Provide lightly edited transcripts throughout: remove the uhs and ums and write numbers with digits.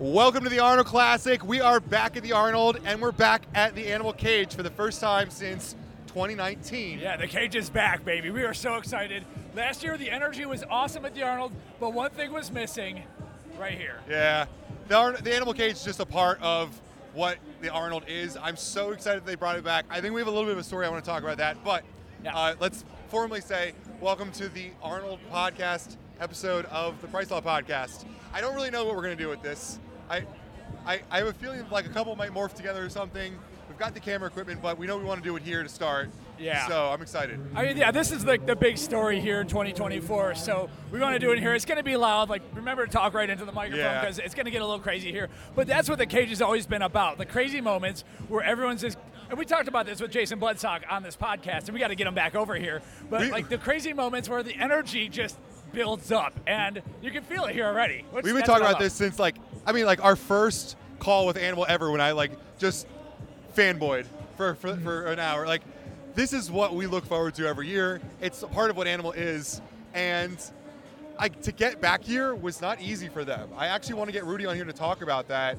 Welcome to the Arnold Classic. We are back at the Arnold, and we're back at the Animal Cage for the first time since 2019. Yeah, the cage is back, baby. We are so excited. Last year, the energy was awesome at the Arnold, but one thing was missing right here. Yeah, the Animal Cage is just a part of what the Arnold is. I'm so excited they brought it back. I think we have a little bit of a story I want to talk about that, but let's formally say welcome to the Arnold podcast episode of the Price Law Podcast. I don't really know what we're going to do with this. I have a feeling like a couple might morph together or something. We've got the camera equipment, but we know we want to do it here to start. Yeah. So I'm excited. I mean, yeah, this is the big story here in 2024. So we want to do it here. It's going to be loud. Like, remember to talk right into the microphone because it's going to get a little crazy here. But that's what the cage has always been about. The crazy moments where everyone's just. And we talked about this with Jason Bloodstock on this podcast, and we got to get him back over here. But like the crazy moments where the energy just builds up, and you can feel it here already. We've been talking about this since our first call with Animal ever, when I just fanboyed for an hour. Like, this is what we look forward to every year. It's a part of what Animal is, and to get back here was not easy for them. I actually want to get Rudy on here to talk about that,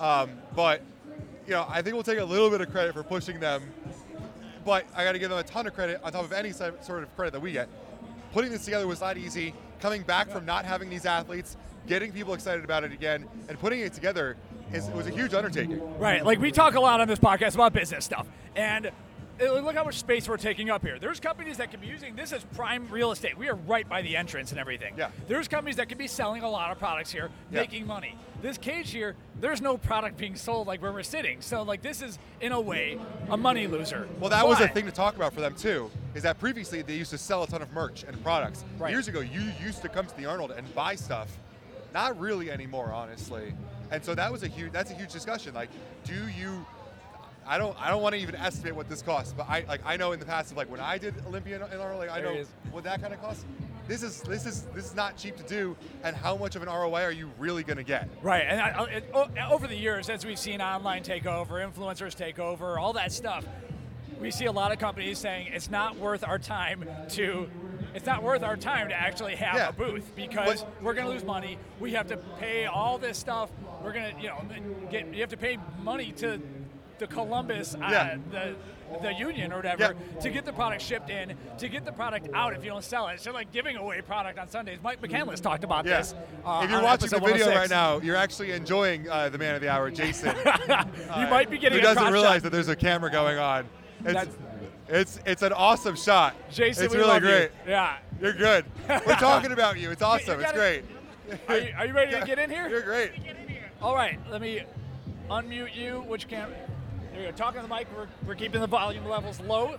but I think we'll take a little bit of credit for pushing them, but I got to give them a ton of credit on top of any sort of credit that we get. Putting this together was not easy. Coming back from not having these athletes, getting people excited about it again, and putting it together was a huge undertaking. Right. Like, we talk a lot on this podcast about business stuff, and look how much space we're taking up here. There's companies that can be using this as prime real estate. We are right by the entrance and everything. Yeah. There's companies that can be selling a lot of products here, making money. This cage here, there's no product being sold like where we're sitting. So, this is, in a way, a money loser. Well, that was a thing to talk about for them, too, is that previously they used to sell a ton of merch and products. Right. Years ago, you used to come to the Arnold and buy stuff. Not really anymore, honestly. And so that's a huge discussion. Like, do you... I don't want to even estimate what this costs, but I know in the past when I did Olympia and Arnold, I know what that kind of costs. This is not cheap to do, and how much of an ROI are you really going to get? Right, and over the years, as we've seen online take over, influencers take over, all that stuff, we see a lot of companies saying it's not worth our time to actually have a booth because we're going to lose money. We have to pay all this stuff. We're going to, you have to pay money to the Columbus, the union or whatever, to get the product shipped in, to get the product out if you don't sell it. It's like giving away product on Sundays. Mike McCandless talked about this. If you're watching the video right now, you're actually enjoying the man of the hour, Jason. You might be getting who doesn't realize that there's a camera going on. It's an awesome shot. Jason, it's really great. Yeah. You're good. We're talking about you. It's awesome. It's great. Are you ready to get in here? You're great. All right. Let me unmute you. Which camera? There you go. Talking to the mic. We're keeping the volume levels low.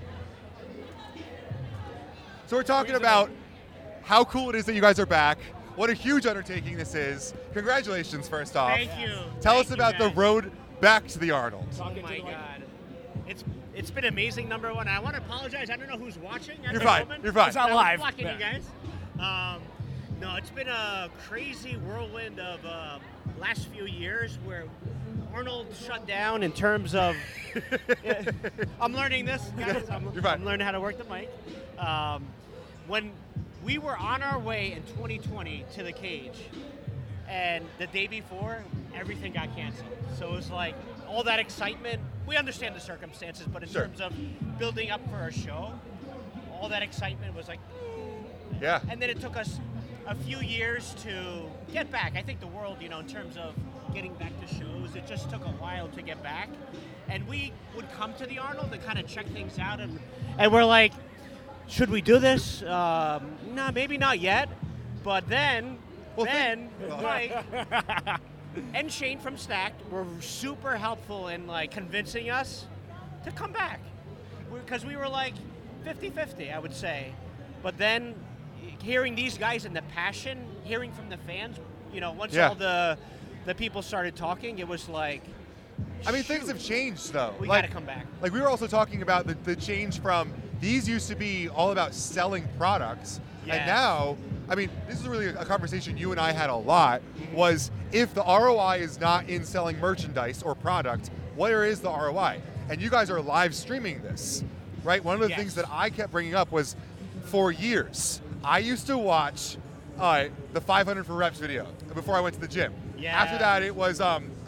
So we're talking about how cool it is that you guys are back. What a huge undertaking this is. Congratulations, first off. Thank you. Tell us about the road back to the Arnold. Oh my God. It's been amazing, number one. I want to apologize. I don't know who's watching at You're the fine. moment. You're fine. It's not live. I'm blocking you guys. No, it's been a crazy whirlwind of last few years where Arnold shut down in terms of. I'm learning this, guys. I'm learning how to work the mic. When we were on our way in 2020 to the cage, and the day before, everything got canceled. So it was like all that excitement. We understand the circumstances, but in terms of building up for a show, all that excitement was like. Yeah. And then it took us a few years to get back. I think the world, in terms of getting back to shows, it just took a while to get back. And we would come to the Arnold and kind of check things out. And we're like, should we do this? No, maybe not yet. But then Mike and Shane from Stacked were super helpful in convincing us to come back. Because we were 50-50, I would say. But then hearing these guys and the passion, hearing from the fans, once all the people started talking, it was like, things have changed, though. We got to come back. We were also talking about the change from these used to be all about selling products, and now, this is really a conversation you and I had a lot, was if the ROI is not in selling merchandise or product, where is the ROI? And you guys are live streaming this, right? One of the things that I kept bringing up was, for years, I used to watch the 500 for reps video before I went to the gym. Yeah. After that, it was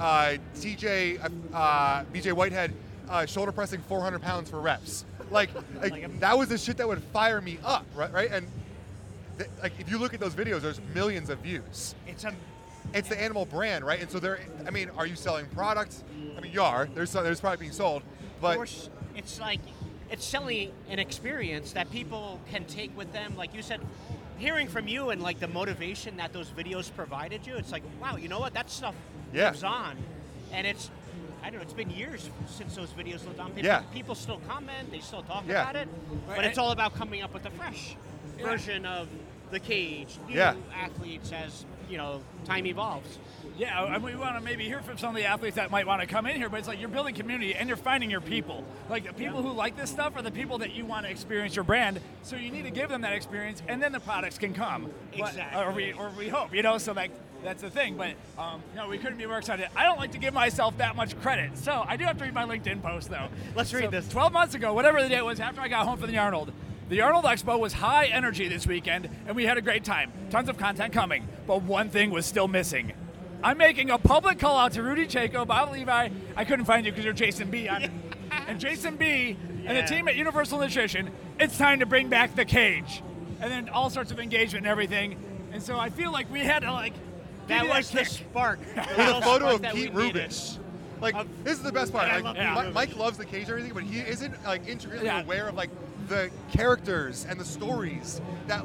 BJ Whitehead shoulder pressing 400 pounds for reps. Like that was the shit that would fire me up, right? And like if you look at those videos, there's millions of views. It's the Animal brand, right? And so are you selling products? I mean, you are. There's product being sold, but of course, it's selling an experience that people can take with them. Like you said, hearing from you and like the motivation that those videos provided you, it's like, wow, you know what? That stuff lives on, and it's been years since those videos lived on. People still comment, they still talk about it, but it's all about coming up with a fresh version of the cage, new athletes as time evolves. Yeah, and we want to maybe hear from some of the athletes that might want to come in here, but it's like you're building community and you're finding your people. Like the people who like this stuff are the people that you want to experience your brand, so you need to give them that experience and then the products can come. Exactly. Or we hope, so that's the thing. But we couldn't be more excited. I don't like to give myself that much credit, so I do have to read my LinkedIn post though. Let's read this. 12 months ago, whatever the day was, after I got home from the Arnold Expo was high energy this weekend, and we had a great time. Tons of content coming, but one thing was still missing. I'm making a public call out to Rudy Chaco, Bob Levi. I couldn't find you because you're Jason B. And Jason B. and the team at Universal Nutrition, it's time to bring back the cage. And then all sorts of engagement and everything. And so I feel like we had to that was the spark. With a photo of Pete Rubish. This is the best part. Mike loves the cage and everything, but he isn't intricately aware of the characters and the stories that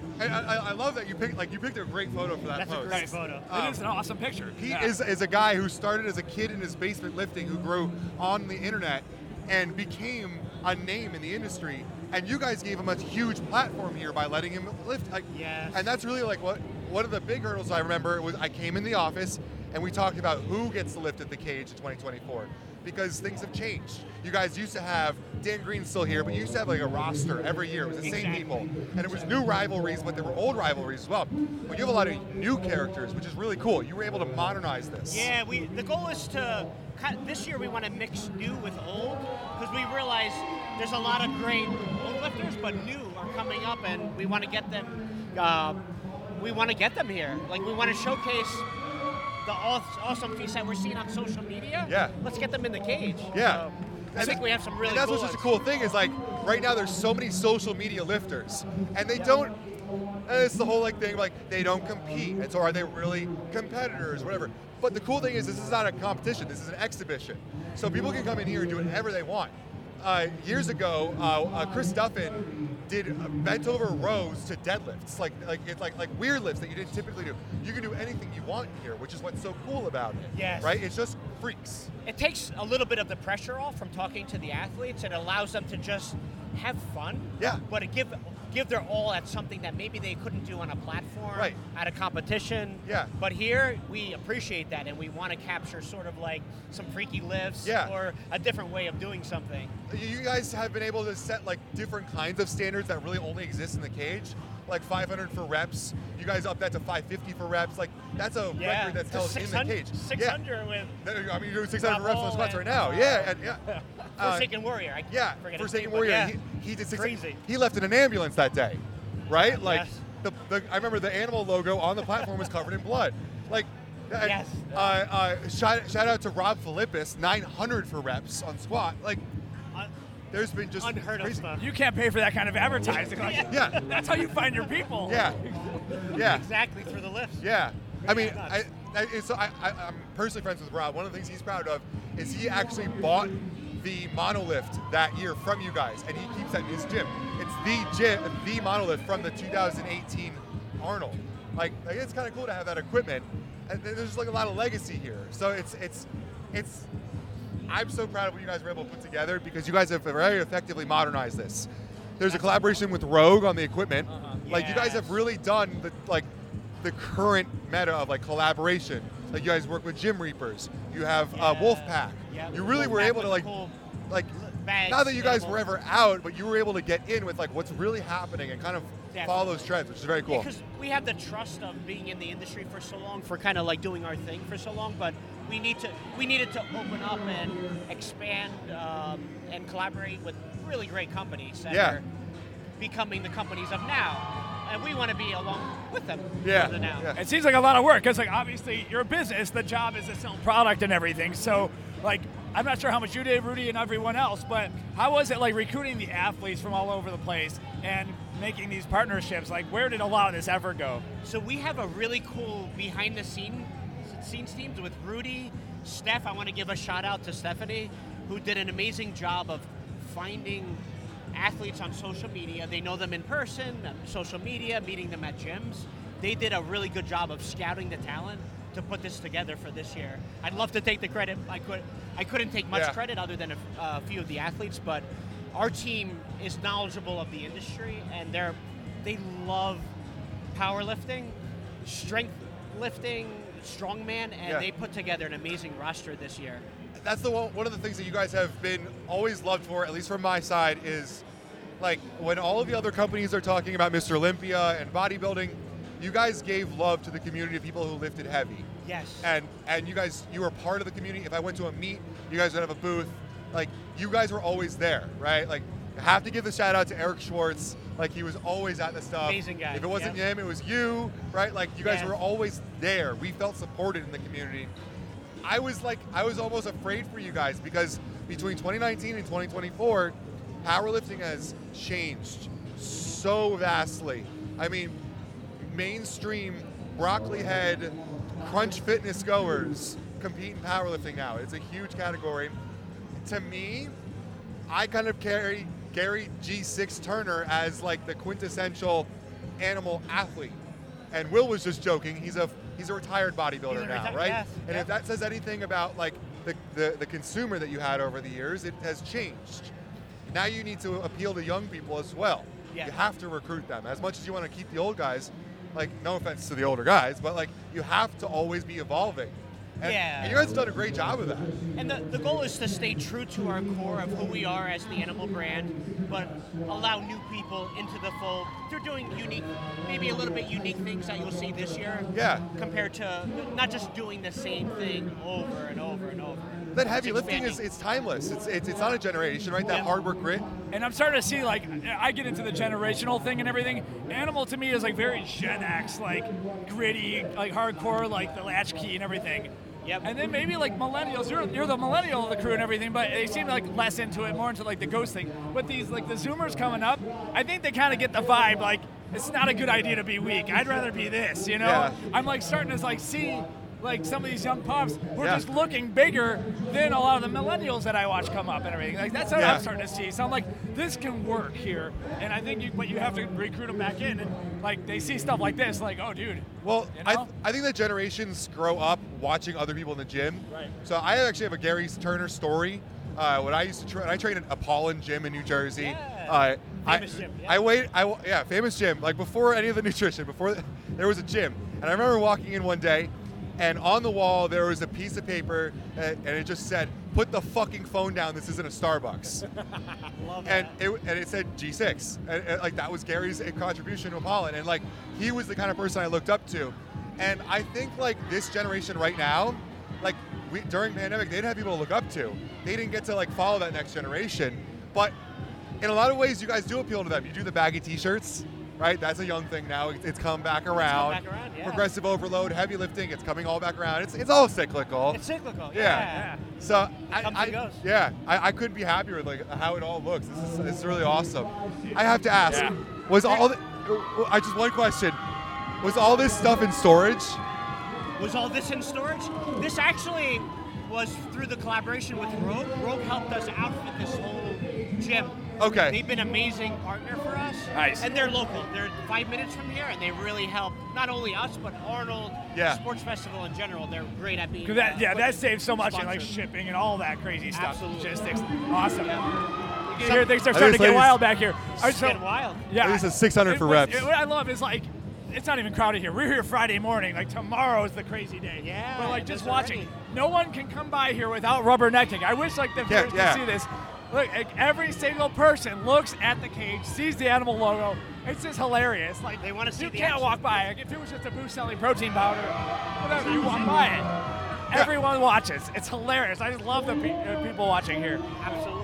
I love that you picked a great photo for that post. That's a great photo. It is an awesome picture. He is a guy who started as a kid in his basement lifting, who grew on the internet and became a name in the industry. And you guys gave him a huge platform here by letting him lift. And that's really one of the big hurdles I remember was I came in the office and we talked about who gets to lift at the cage in 2024. Because things have changed. You guys used to have, Dan Green's still here, but you used to have a roster every year. It was the same people. And it was new rivalries, but there were old rivalries as well. But you have a lot of new characters, which is really cool. You were able to modernize this. Yeah, the goal is to, this year we want to mix new with old, because we realize there's a lot of great old lifters, but new are coming up, and we want to get them, here. We want to showcase the awesome feats that we're seeing on social media. Yeah. Let's get them in the cage. Yeah. So I think we have some really and that's cool what's such a cool thing is right now there's so many social media lifters and they don't, and it's the whole thing they don't compete. And so are they really competitors, whatever. But the cool thing is this is not a competition, this is an exhibition. So people can come in here and do whatever they want. Years ago, Chris Duffin did bent over rows to deadlifts, like weird lifts that you didn't typically do. You can do anything you want here, which is what's so cool about it. Yes. Right? It's just freaks. It takes a little bit of the pressure off from talking to the athletes and allows them to just have fun. Yeah. But give their all at something that maybe they couldn't do on a platform, at a competition. Yeah. But here we appreciate that and we want to capture sort of some freaky lifts or a different way of doing something. You guys have been able to set different kinds of standards that really only exist in the cage, like 500 for reps. You guys up that to 550 for reps. That's a record that's held in the cage. 600 with. You're doing 600 reps on the squats right now. Forsaken Warrior. Forsaken Warrior. He did 600. Crazy. He left in an ambulance that day, right? Yes. I remember the Animal logo on the platform was covered in blood. Yes. Shout out to Rob Philippus, 900 for reps on squat. There's been just unheard of stuff. You can't pay for that kind of advertising. That's how you find your people. Yeah. Exactly, through the lifts. Yeah. I mean, I'm personally friends with Rob. One of the things he's proud of is he actually bought the monolift that year from you guys, and he keeps that in his gym. It's the monolift from the 2018 Arnold. It's kind of cool to have that equipment, and there's a lot of legacy here. So it's. I'm so proud of what you guys were able to put together because you guys have very effectively modernized this. There's a collaboration with Rogue on the equipment. You guys have really done the current meta of collaboration. You guys work with Gym Reapers. You have Wolfpack. Yeah. You really were able to cool not that you guys were ever out, but you were able to get in with what's really happening and kind of follow those trends, which is very cool. Because we have the trust of being in the industry for so long, for kind of doing our thing for so long, but we needed to open up and expand and collaborate with really great companies that are becoming the companies of now. and we want to be along with them. Yeah, further now. yeah. It seems like a lot of work because, like, obviously you're a business. The job is to sell product and everything. So, like, I'm not sure how much you did, Rudy, and everyone else, but how was it like recruiting the athletes from all over the place and making these partnerships? Like, where did a lot of this effort go? So we have a really cool behind-the-scenes teams with Rudy, Steph. I want to give a shout out to Stephanie, who did an amazing job of finding athletes on social media. They know them in person, social media, meeting them at gyms. They did a really good job of scouting the talent to put this together for this year. I'd love to take the credit. I couldn't take much credit other than a few of the athletes, but our team is knowledgeable of the industry, and they love powerlifting, strength lifting, strongman, and they put together an amazing roster this year. That's one of the things that you guys have been always loved for, at least from my side, is like when all of the other companies are talking about Mr. Olympia and bodybuilding, you guys gave love to the community of people who lifted heavy. Yes. And you were part of the community. If I went to a meet, you guys would have a booth. Like, you guys were always there, right? Like, I have to give the shout out to Eric Schwartz. Like, he was always at the stuff. Amazing guy. If it wasn't him, it was you, right? Like, you guys were always there. We felt supported in the community. I was almost afraid for you guys because between 2019 and 2024, powerlifting has changed so vastly. I mean, mainstream broccoli head, crunch fitness goers compete in powerlifting now. It's a huge category. To me, I kind of carry Gary G6 Turner as like the quintessential animal athlete. And Will was just joking. He's a retired bodybuilder now, right? Yes, and if that says anything about like the consumer that you had over the years, it has changed. Now you need to appeal to young people as well. Yeah. You have to recruit them. As much as you want to keep the old guys, like, no offense to the older guys, but like, you have to always be evolving. And you guys have done a great job of that. And the goal is to stay true to our core of who we are as the animal brand, but allow new people into the fold. They're doing unique, maybe a little bit unique things that you'll see this year. Yeah. Compared to not just doing the same thing over and over and over. That heavy lifting it's timeless. It's not a generation, right? That hard work grit. And I'm starting to see, like, I get into the generational thing and everything. Animal to me is like very Gen X, like gritty, like hardcore, like the latchkey and everything. Yep. And then maybe like millennials, you're the millennial of the crew and everything, but they seem like less into it, more into like the ghost thing. But these, like the Zoomers coming up, I think they kind of get the vibe, like, it's not a good idea to be weak. I'd rather be this, you know? Yeah. I'm like starting to like see like some of these young pups who are just looking bigger than a lot of the millennials that I watch come up and everything. Like, that's what I'm starting to see. So I'm like, this can work here. And I think but you have to recruit them back in. And like, they see stuff like this, like, oh, dude. Well, you know? I think that generations grow up watching other people in the gym. Right. So I actually have a Gary Turner story. When I used to I trained at Apollon Gym in New Jersey. Yeah. Famous gym. Yeah. Famous gym. Like, before any of the nutrition, there was a gym. And I remember walking in one day, and on the wall there was a piece of paper, and it just said, "Put the fucking phone down. This isn't a Starbucks." Love and that. it said G6, and like that was Gary's contribution to Apollon, and like he was the kind of person I looked up to. And I think like this generation right now, like during pandemic, they didn't have people to look up to. They didn't get to like follow that next generation, but in a lot of ways, you guys do appeal to them. You do the baggy T-shirts. Right, that's a young thing now. It's come back around. It's come back around, yeah. Progressive overload, heavy lifting. It's coming all back around. It's all cyclical. It's cyclical. Yeah. So Comes and goes. I couldn't be happier with like how it all looks. This is really awesome. I have to ask, was all I just one question? Was all this stuff in storage? Was all this in storage? This actually was through the collaboration with Rogue. Rogue helped us outfit this whole gym. Okay. They've been an amazing partner for us. Nice. And they're local. They're 5 minutes from here, and they really help not only us, but Arnold, Sports Festival in general. They're great at being that saves so much in like sponsors. shipping and all that crazy stuff. Absolutely. Logistics. Awesome. Yeah. You can hear things are starting to get wild back here. It's getting wild. Yeah. At least it's 600 for reps. What I love is like, it's not even crowded here. We're here Friday morning. Like, tomorrow is the crazy day. Yeah, But like, just it's watching, already. no one can come by here without rubbernecking. I wish like the viewers could see this. Look, like, every single person looks at the cage, sees the animal logo. It's just hilarious. Like, They wanna see you the can't action. walk by. Like, if it was just a booth selling protein powder, whatever, you walk by it. Everyone watches. It's hilarious. I just love the people watching here. Absolutely.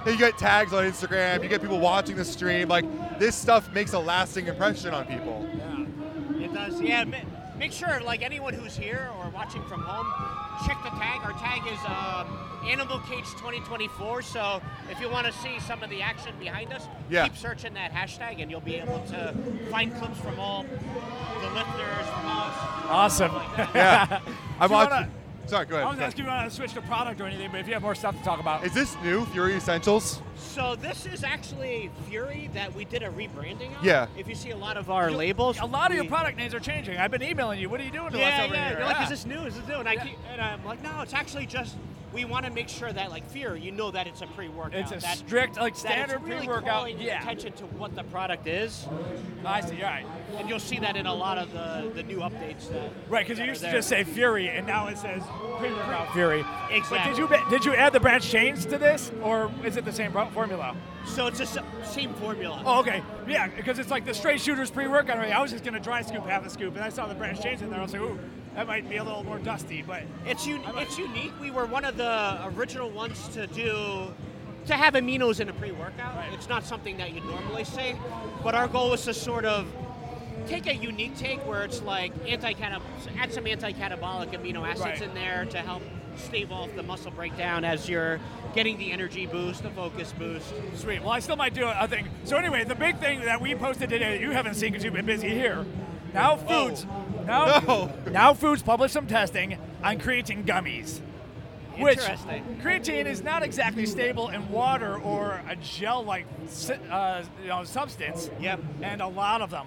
you get tags on Instagram, you get people watching the stream. Like, this stuff makes a lasting impression on people. Yeah, it does. Yeah, make sure, like, anyone who's here or watching from home, check the tag. Our tag is Animal Cage 2024. So if you want to see some of the action behind us, keep searching that hashtag, and you'll be able to find clips from all the lifters, from us. Awesome. Yeah. I'm watching. Sorry, go ahead. I was asking you want to switch to product or anything, but if you have more stuff to talk about. Is this new, Fury Essentials? So this is actually Fury that we did a rebranding on. Yeah. If you see a lot of our labels. A lot of your product names are changing. I've been emailing you. What are you doing to us over here? You're like, is this new? Is this new? And, I'm like, no, it's actually just, we want to make sure that, like, Fury, you know that it's a pre-workout. It's a strict, like, standard really pre-workout. Calling attention to what the product is. I see, all right. And you'll see that in a lot of the new updates. Right, because you used to just say Fury, and now it says pre-workout Fury. Exactly. But did you add the branch chains to this, or is it the same formula? So it's the same formula. Oh, okay. Yeah, because it's like the straight shooters pre-workout. I was just going to dry scoop half a scoop, and I saw the branch chains in there. I was like, ooh, that might be a little more dusty, but it's unique. We were one of the original ones to have aminos in a pre-workout. Right. It's not something that you'd normally say, but our goal was to sort of take a unique take where it's like add some anti-catabolic amino acids in there to help stave off the muscle breakdown as you're getting the energy boost, the focus boost. Sweet. Well, I still might do a thing. So anyway, the big thing that we posted today that you haven't seen because you've been busy here. Now Foods. Now Foods published some testing on creatine gummies. Which creatine is not exactly stable in water or a gel-like substance. Yep. And a lot of them,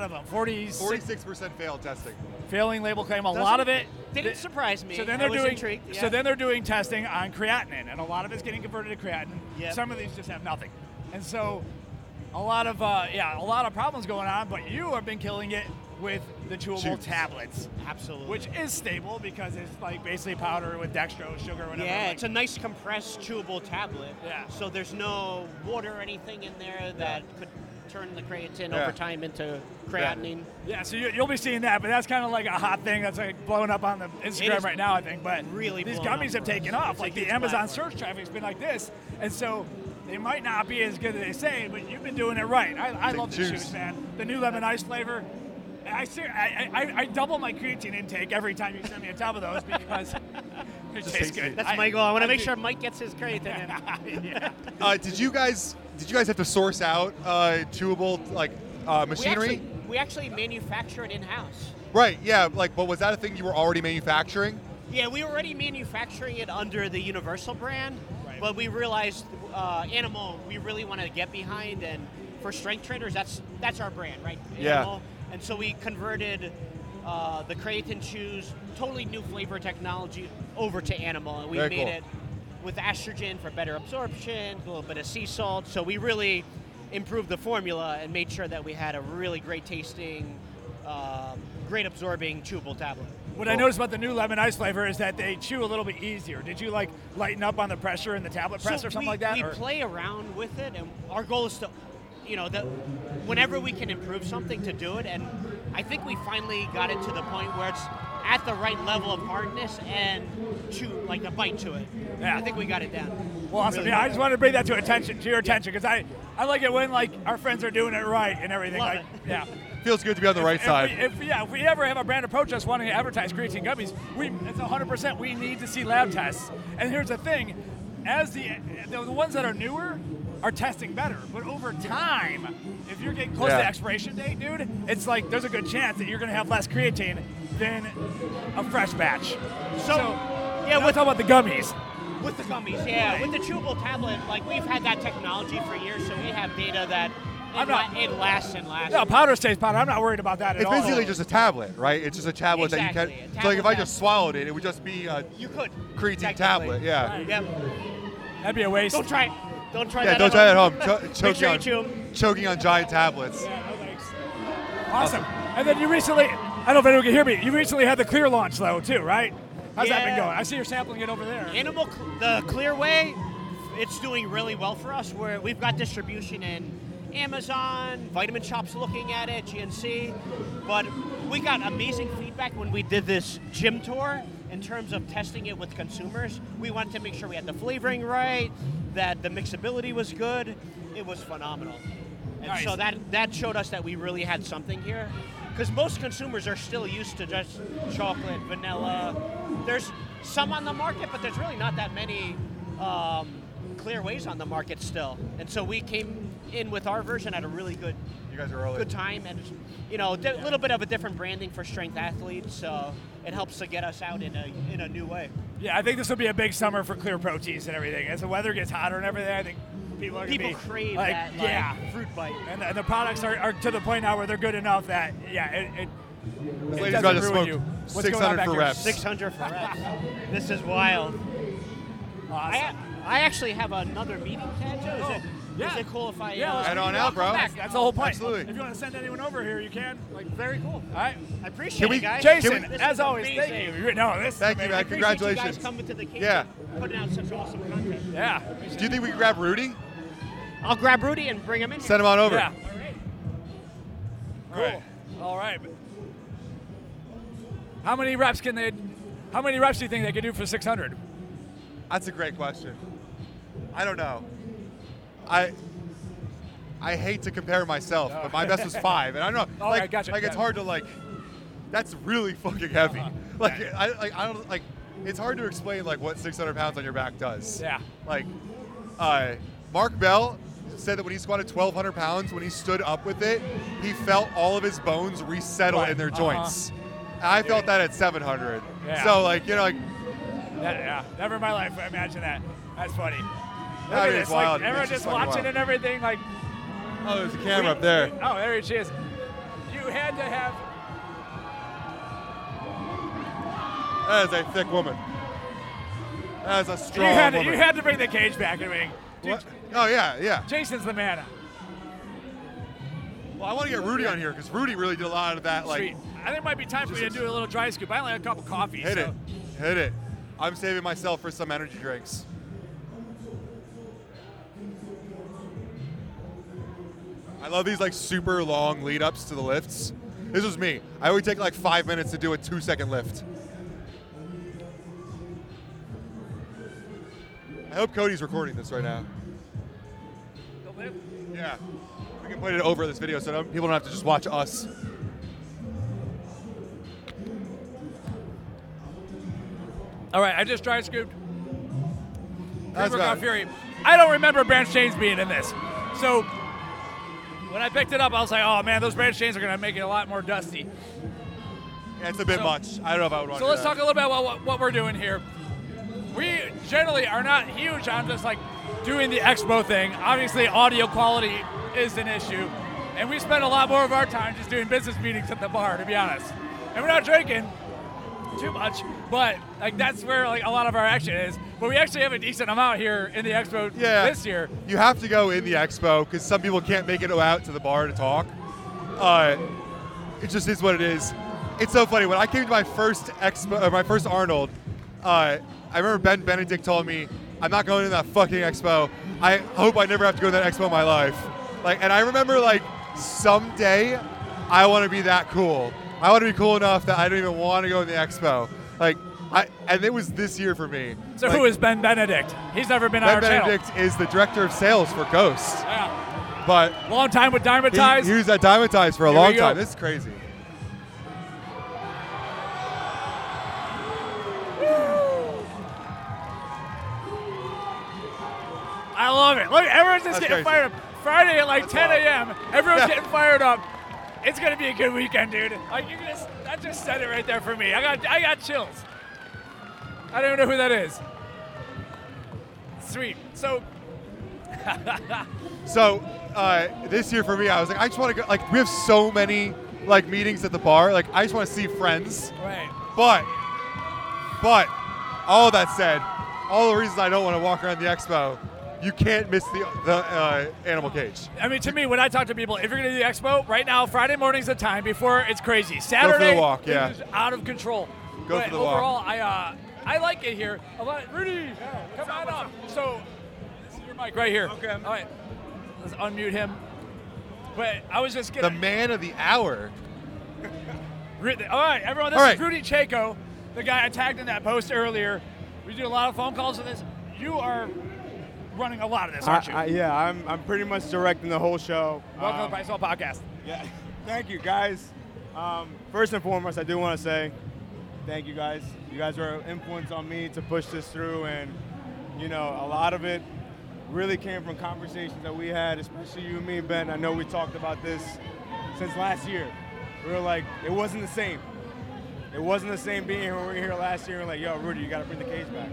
46% failed testing. Failing label claim, a lot of it didn't surprise me. So then they're doing testing on creatinine, and a lot of it's getting converted to creatinine. Yep. Some of these just have nothing. And so a lot of problems going on, but you have been killing it with the chewable tablets. Absolutely. Which is stable because it's like basically powder with dextrose, sugar, whatever. Yeah, it's a nice compressed chewable tablet. Yeah. So there's no water or anything in there that could turn the creatine over time into creatinine. Yeah, so you'll be seeing that, but that's kind of like a hot thing that's like blowing up on the Instagram right now, I think. But really these gummies have taken off. Like the Amazon search traffic's been like this. And so they might not be as good as they say, but you've been doing it right. I love the shoes, man. The new lemon ice flavor. I double my creatine intake every time you send me a tub of those because it tastes good. That's my goal. I want to make sure Mike gets his creatine in. Did you guys have to source out chewable machinery? We actually manufacture it in-house. Right. Yeah. But was that a thing you were already manufacturing? Yeah, we were already manufacturing it under the Universal brand, but we realized Animal we really want to get behind, and for strength trainers, that's our brand, right? Animal. Yeah. And so we converted the creatine chews, totally new flavor technology, over to Animal, and we made it with estrogen for better absorption, a little bit of sea salt. So we really improved the formula and made sure that we had a really great tasting, great absorbing chewable tablet. What I noticed about the new lemon ice flavor is that they chew a little bit easier. Did you lighten up on the pressure in the tablet press or something like that? We play around with it, and our goal is to, whenever we can improve something, to do it. And I think we finally got it to the point where it's at the right level of hardness and a bite to it. Yeah. I think we got it down. Well, awesome. Really I just wanted to bring that to your attention because I like it when our friends are doing it right and everything. Love it. Yeah. Feels good to be on the right side. If we ever have a brand approach us wanting to advertise creatine gummies, it's 100%. We need to see lab tests. And here's the thing: as the ones that are newer are testing better, but over time, if you're getting close to the expiration date, dude, it's like there's a good chance that you're going to have less creatine than a fresh batch. So we'll talk about the gummies. With the gummies, with the chewable tablet, we've had that technology for years, so we have data that it lasts and lasts. No, powder stays powder. I'm not worried about that at all. It's basically just a tablet, right? It's just a tablet that you can. So if I just swallowed it, it would just be a creatine tablet. Yeah. Right. Yep. That'd be a waste. Don't try it. Don't try that. Yeah, don't try that at home. Choking on giant tablets. Yeah, no thanks. Awesome. And then you recently, I don't know if anyone can hear me. You recently had the Clear launch though too, right? How's that been going? I see you're sampling it over there. The Clearway, it's doing really well for us. We've got distribution in Amazon, Vitamin Shops looking at it, GNC. But we got amazing feedback when we did this gym tour in terms of testing it with consumers, we wanted to make sure we had the flavoring right, that the mixability was good. It was phenomenal. And Nice. so that showed us that we really had something here. Because most consumers are still used to just chocolate, vanilla. There's some on the market, but there's really not that many clear ways on the market still. And so we came in with our version at a really good You guys are early. good time, and a little bit of a different branding for strength athletes, so it helps to get us out in a new way. Yeah, I think this will be a big summer for clear proteins and everything. As the weather gets hotter and everything, I think people are going to be crave like, that yeah. fruit bite. And the products are to the point now where they're good enough that it This it lady's doesn't about to ruin smoke you. What's going on 600 back for here? reps. 600 for reps. This is wild. Awesome. I actually have another meeting, Tanjo. Is it cool if I let's Head do on it. out, bro. That's the whole point. Absolutely. If you want to send anyone over here, you can. Like, very cool. all right. I appreciate Can we- it, guys. Jason, This as is always, amazing. thank you. No, this Thank you, is man. I appreciate you Congratulations. guys coming to the cave Yeah. and putting out such awesome content. Yeah. Do you think we can grab Rudy? I'll grab Rudy and bring him in here. Send him on over. Yeah. All right. Cool. All right. How many reps do you think they could do for 600? That's a great question. I don't know. I hate to compare myself, but my best was 5, and I don't know. All like, right, gotcha, like it's gotcha. hard to like. That's really fucking heavy. Like Okay. I don't like. It's hard to explain like what 600 pounds on your back does. Yeah. Like, Mark Bell said that when he squatted 1,200 pounds, when he stood up with it, he felt all of his bones resettle Right. in their joints. And I felt that at 700. Yeah. So like like. Yeah. Never in my life would I imagine that. That's funny. Look That at is this. wild. Like, everyone It's just just fucking watching wild. and everything. Like, Oh, there's a camera up there. oh, there she is. You had to have. That is a thick woman. That is a You strong had, woman. you had to bring the cage back. I mean, dude, What? Oh yeah. Jason's the man. Well, I want to get Rudy on here because Rudy really did a lot of that. Like, Sweet. I think it might be time for you to do a little dry scoop. I only had a cup of coffee. hit so. it. I'm saving myself for some energy drinks. I love these like super long lead ups to the lifts. This was me. I would take like 5 minutes to do a 2-second lift. I hope Cody's recording this right now. Yeah. We can put it over this video so people don't have to just watch us. All right, I just dry scooped. That's Pre-workout about it. Fury. I don't remember branch chains being in this. So when I picked it up, I was like, oh man, those branch chains are going to make it a lot more dusty. Yeah, it's a bit So- much. I don't know if I would want So to let's talk a little bit about what we're doing here. We generally are not huge on just like doing the expo thing. Obviously, audio quality is an issue. And we spend a lot more of our time just doing business meetings at the bar, to be honest. And we're not drinking too much, but like that's where like a lot of our action is. But we actually have a decent amount here in the expo this year. You have to go in the expo because some people can't make it out to the bar to talk. It just is what it is. It's so funny. When I came to my first expo, or my first Arnold, I remember Ben Benedict told me, "I'm not going to that fucking expo. I hope I never have to go to that expo in my life." Like, and I remember like someday I want to be that cool. I want to be cool enough that I don't even want to go to the expo. Like, and it was this year for me. So Like, who is Ben Benedict? He's never been on Ben our channel. Benedict is the director of sales for Ghost, Yeah. but Long time with Diamond Ties. he was at Diamond Ties for a Here we long go. time. This is crazy. I love it. Look, everyone's just That's getting crazy. fired up. Friday at like That's 10 wild. a.m. Everyone's Yeah. getting fired up. It's gonna be a good weekend, dude. Like you can just, that just said it right there for me. I got chills. I don't even know who that is. Sweet. So So this year for me, I was like, I just want to go. Like, we have so many like meetings at the bar. Like, I just want to see friends. right. But all that said, all the reasons I don't want to walk around the expo, you can't miss the animal cage. I mean, to me, when I talk to people, if you're gonna do the expo right now, Friday morning's the time before it's crazy. Saturday walk, yeah. is out of control. Go but for the walk. overall, I like it here. A lot. Rudy, come on up. So this is your mic right here. Okay. All right. Let's unmute him. But I was just The gonna. man of the hour. All right, everyone. This All is right. Rudy Chaco. the guy I tagged in that post earlier. We do a lot of phone calls for this. You are running a lot of this, aren't you? I'm pretty much directing the whole show. Welcome to the Baseball Podcast. Yeah, thank you guys. First and foremost, I do want to say thank you guys. You guys were an influence on me to push this through, and a lot of it really came from conversations that we had, especially you and me, Ben. I know we talked about this since last year. We were like, it wasn't the same. It wasn't the same being here when we were here last year and like, yo, Rudy, you got to bring the cage back.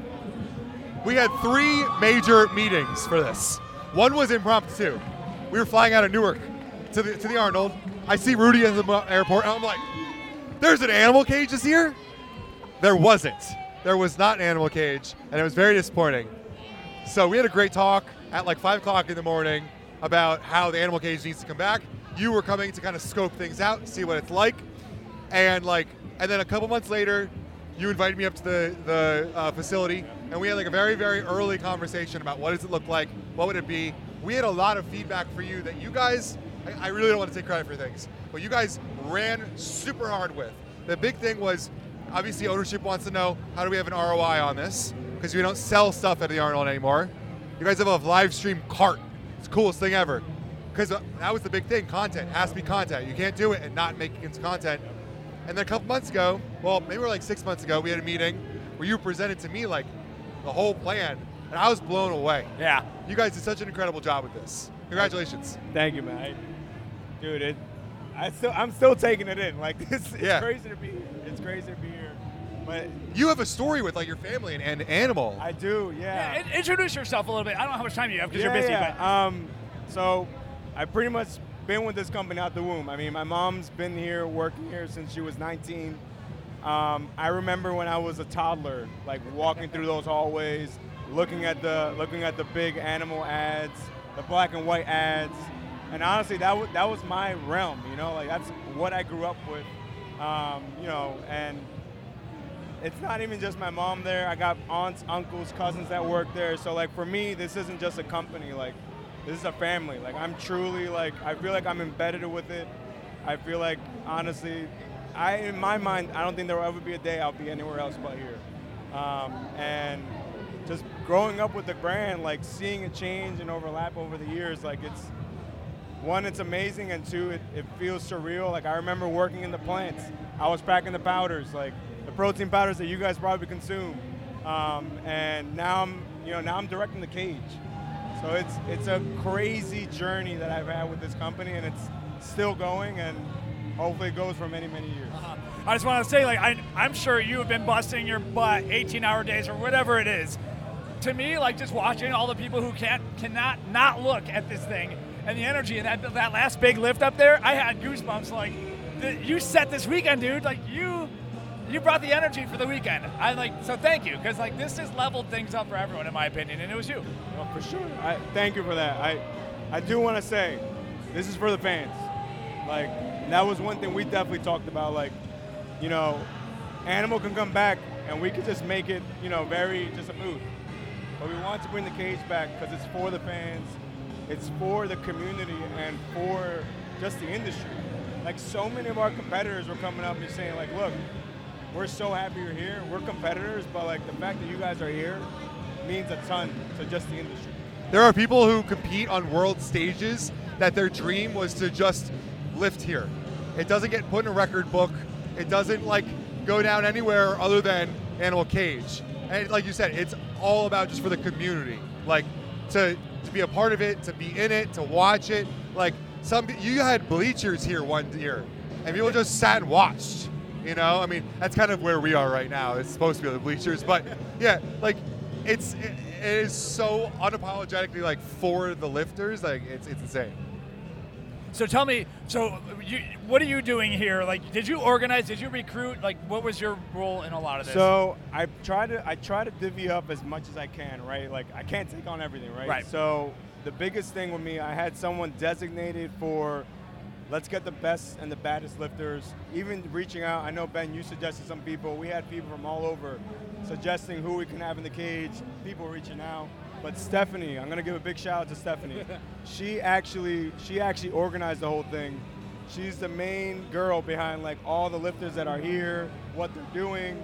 We had 3 major meetings for this. One was impromptu. We were flying out of Newark to the Arnold. I see Rudy at the airport, and I'm like, there's an animal cage this year? There wasn't. There was not an animal cage, and it was very disappointing. So we had a great talk at like 5 o'clock in the morning about how the animal cage needs to come back. You were coming to kind of scope things out, see what it's like. And then a couple months later, you invited me up to the facility, and we had like a very, very early conversation about what does it look like, what would it be. We had a lot of feedback for you that you guys, I really don't want to take credit for things, but you guys ran super hard with. The big thing was, obviously ownership wants to know, how do we have an ROI on this? Because we don't sell stuff at the Arnold anymore. You guys have a live stream cart. It's the coolest thing ever. Because that was the big thing, content. It has to be content. You can't do it and not make it content. And then a couple months ago, well, maybe like 6 months ago, we had a meeting where you presented to me like the whole plan, and I was blown away. Yeah. You guys did such an incredible job with this. Congratulations. Thank you, man. Dude, I'm still taking it in. Like this, it's crazy to be. It's crazy to be here. But you have a story with like your family and animal. I do, yeah. Introduce yourself a little bit. I don't know how much time you have because you're busy. Yeah. So I've pretty much been with this company out the womb. I mean, my mom's been here, working here since she was 19. I remember when I was a toddler, like walking through those hallways, looking at the big animal ads, the black and white ads, and honestly, that was my realm. Like that's what I grew up with. And it's not even just my mom there. I got aunts, uncles, cousins that work there. So like for me, this isn't just a company. Like this is a family. Like I'm truly like, I feel like I'm embedded with it. I feel like honestly, in my mind, I don't think there will ever be a day I'll be anywhere else but here. And just growing up with the brand, like seeing it change and overlap over the years, like it's amazing, and 2, it feels surreal. Like I remember working in the plants. I was packing the powders, like the protein powders that you guys probably consume. And now I'm directing the cage. So it's a crazy journey that I've had with this company, and it's still going, and hopefully it goes for many, many years. I just want to say, like, I'm sure you have been busting your butt 18-hour days or whatever it is. To me, like, just watching all the people who cannot not look at this thing and the energy and that last big lift up there, I had goosebumps. Like, you set this weekend, dude. Like, you brought the energy for the weekend. So thank you, because like this has leveled things up for everyone, in my opinion, and it was you. Oh, for sure. Thank you for that. I do want to say, this is for the fans. Like, that was one thing we definitely talked about. Like, Animal can come back and we could just make it, very just a booth. But we want to bring the cage back because it's for the fans, it's for the community, and for just the industry. Like, so many of our competitors were coming up and saying, like, look, we're so happy you're here. We're competitors, but like the fact that you guys are here means a ton to just the industry. There are people who compete on world stages that their dream was to just lift here. It doesn't get put in a record book. It doesn't like go down anywhere other than Animal Cage. And like you said, it's all about just for the community. Like to be a part of it, to be in it, to watch it. Like you had bleachers here one year and people just sat and watched. I mean, that's kind of where we are right now. It's supposed to be the bleachers, but yeah, like it is so unapologetically like for the lifters. Like it's insane. So tell me, what are you doing here? Like, did you organize? Did you recruit? Like, what was your role in a lot of this? So I try to divvy up as much as I can, right? Like I can't take on everything, right? Right. So the biggest thing with me, I had someone designated for. Let's get the best and the baddest lifters. Even reaching out, I know, Ben, you suggested some people. We had people from all over suggesting who we can have in the cage, people reaching out. But Stephanie, I'm gonna give a big shout out to Stephanie. She actually organized the whole thing. She's the main girl behind like all the lifters that are here, what they're doing.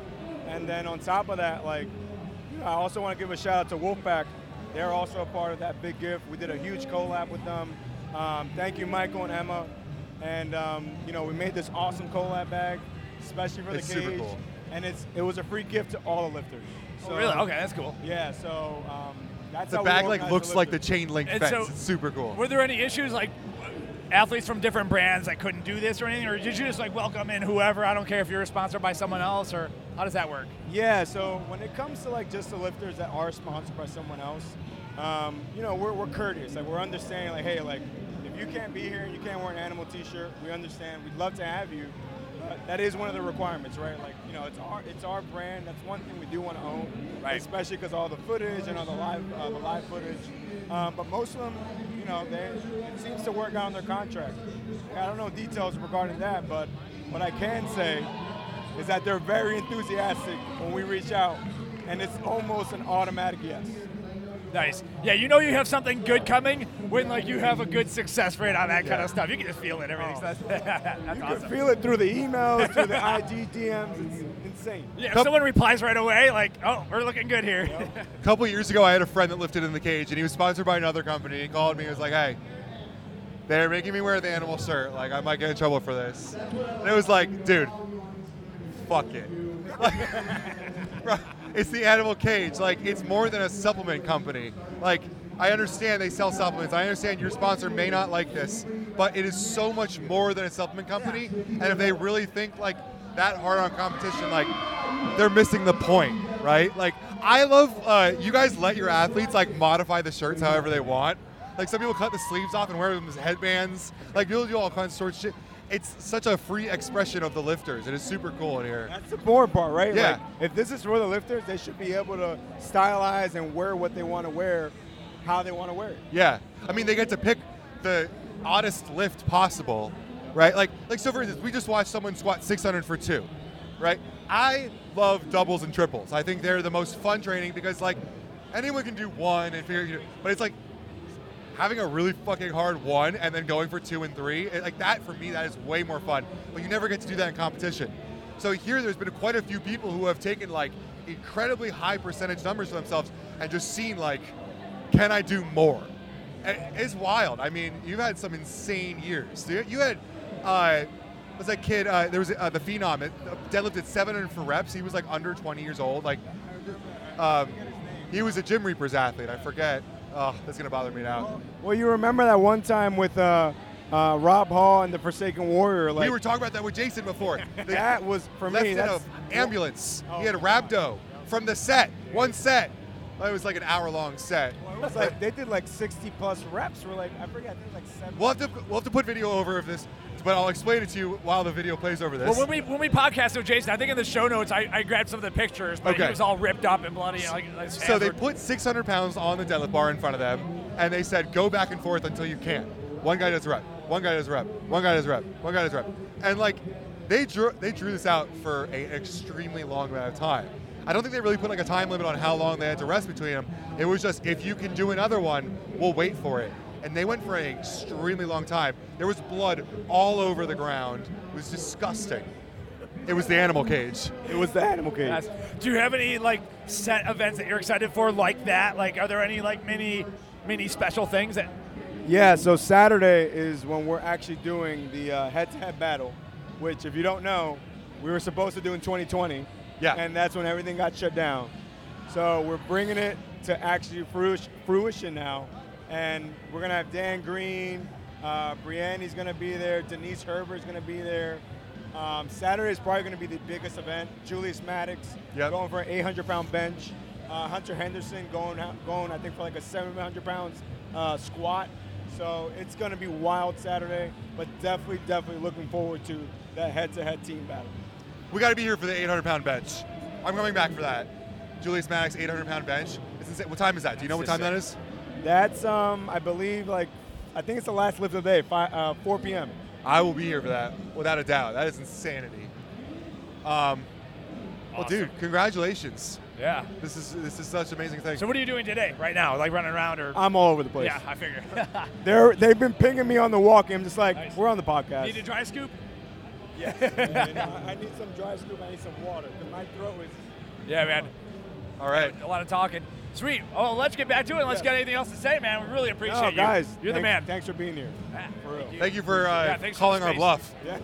And then on top of that, like, I also want to give a shout out to Wolfpack. They're also a part of that big gift. We did a huge collab with them. Thank you, Michael and Emma. And we made this awesome collab bag, especially for the It's cage. super cool. And it was a free gift to all the lifters. So, Oh, really? Okay, that's cool. Yeah. So that's The how bag we like organize looks like the lifters. chain link And fence. so- It's super cool. Were there any issues like athletes from different brands that couldn't do this or anything, or did you just like welcome in whoever? I don't care if you're sponsored by someone else, or how does that work? Yeah, so when it comes to like just the lifters that are sponsored by someone else, we're courteous. Like we're understanding. Like, hey, like if you can't be here and you can't wear an animal T-shirt, we understand. We'd love to have you. That is one of the requirements, right? Like it's our brand. That's one thing we do want to own, Right. Especially because all the footage and all the live footage. But most of them, it seems to work out on their contract. I don't know details regarding that, but what I can say is that they're very enthusiastic when we reach out, and it's almost an automatic yes. Nice. Yeah, you know you have something good coming when like you have a good success rate on that kind of stuff. You can just feel it. Everything. Oh. That's You awesome. can feel it through the emails, through the IG DMs. It's insane. Yeah, if someone replies right away, like, oh, we're looking good here. A couple years ago, I had a friend that lifted in the cage, and he was sponsored by another company. He called me and was like, hey, they're making me wear the animal shirt. Like, I might get in trouble for this. And it was like, dude, fuck it. Like, bro, it's the animal cage. Like, it's more than a supplement company. Like, I understand they sell supplements. I understand your sponsor may not like this, but it is so much more than a supplement company. And if they really think like that hard on competition, like they're missing the point, right? Like I love you guys let your athletes like modify the shirts however they want. Like some people cut the sleeves off and wear them as headbands. Like people do all kinds of sorts of shit. It's such a free expression of the lifters. It is super cool in here. That's the boring part, right? Yeah. Like, if this is for the lifters, they should be able to stylize and wear what they want to wear, how they want to wear it. Yeah, I mean they get to pick the oddest lift possible, right? Like so for instance, we just watched someone squat 600 for 2, right? I love doubles and triples. I think they're the most fun training because like anyone can do one and figure, but it's like having a really fucking hard 1 and then going for 2 and 3, like that for me, that is way more fun. But you never get to do that in competition. So here, there's been quite a few people who have taken like incredibly high percentage numbers for themselves and just seen like, can I do more? It's wild. I mean, you've had some insane years. You had, was that kid? There was the Phenom. Deadlifted 700 for reps. He was like under 20 years old. Like, he was a Gym Reapers athlete. I forget. Oh, that's gonna bother me now. Well, you remember that one time with Rob Hall and the Forsaken Warrior? Like, We were talking about that with Jason before. that was for me. Left in That's a ambulance. He had a rhabdo from the set. One set. It was like an hour-long set. It was like they did like 60 plus reps. We're like, I forget, I think like 7. We'll have to put video over of this, but I'll explain it to you while the video plays over this. Well, when we podcasted with Jason, I think in the show notes I grabbed some of the pictures, but Okay. he was all ripped up and bloody. And like his So hands they were- put 600 pounds on the deadlift bar in front of them, and they said, go back and forth until you can't. One guy does a rep, one guy does a rep, one guy does a rep, one guy does a rep. And like, they drew this out for an extremely long amount of time. I don't think they really put like a time limit on how long they had to rest between them. It was just, if you can do another one, we'll wait for it. And they went for an extremely long time. There was blood all over the ground. It was disgusting. It was the animal cage. It was the animal cage. Yes. Do you have any like set events that you're excited for like that? Like, are there any like mini special things that? Yeah, so Saturday is when we're actually doing the head-to-head battle, which, if you don't know, we were supposed to do in 2020. Yeah. And that's when everything got shut down. So we're bringing it to actually fruition now. And we're going to have Dan Green, Brianne's going to be there, Denise Herbert's going to be there. Saturday is probably going to be the biggest event. Julius Maddox going for an 800-pound bench. Hunter Henderson going, I think, for like a 700 pounds squat. So it's going to be wild Saturday, but definitely looking forward to that head-to-head team battle. We got to be here for the 800-pound bench. I'm coming back for that. Julius Maddox 800-pound bench. It's insane. What time is that? Do you know what time that is? That's, I believe, I think it's the last lift of the day, 4 p.m. I will be here for that, without a doubt. That is insanity. Well, dude, congratulations. Yeah. This is such an amazing thing. So what are you doing today, right now? Like running around or? I'm all over the place. Yeah, I figure. They've been pinging me on the walk. I'm just like, Nice. we're on the podcast. Need a dry scoop? Yeah. I need some dry scoop. I need some water because my throat is Yeah, man. All right. A lot of talking. Sweet. Oh, let's get back to it. Let's get anything else to say, man. We really appreciate you. Guys, You're the man. Thanks for being here. For real. Thank you for thanks for calling the our space. bluff. Yeah.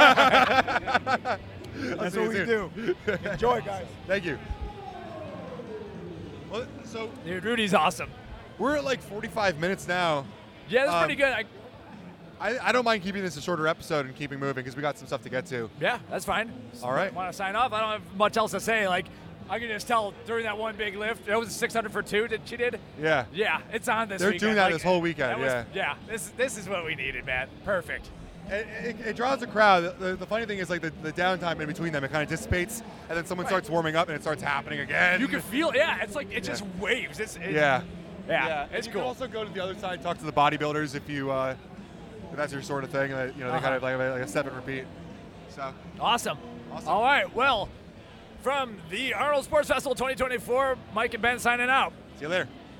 I'll That's see you what we soon. do. Enjoy, guys. Thank you. Well, so Dude, Rudy's awesome. we're at like 45 minutes now. Yeah, that's pretty good. I don't mind keeping this a shorter episode and keeping moving because we got some stuff to get to. Yeah, that's fine. All right. Want to sign off? I don't have much else to say. Like, I can just tell during that one big lift, it was a 600 for 2 that she did. Yeah. Yeah, it's on this They're weekend. doing that Like, this whole weekend, Yeah, this is what we needed, man. Perfect. It draws a crowd. The funny thing is, like, the downtime in between them, it kind of dissipates, and then someone starts warming up, and it starts happening again. You can feel, it's like, it just waves. Yeah, it's you cool. can also go to the other side, talk to the bodybuilders if you, if that's your sort of thing. They kind of like a step and repeat. So Awesome. All right, well, from the Arnold Sports Festival 2024, Mike and Ben signing out. see you later.